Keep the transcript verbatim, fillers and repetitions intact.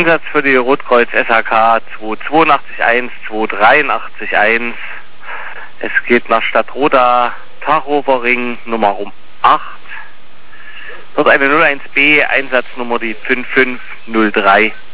Einsatz für die Rotkreuz S H K zwei zwei acht eins, zwei drei acht eins. Es geht nach Stadtroda, Tachoverring Nummer um acht. Dort eine null eins B, Einsatznummer die fünf fünf null drei.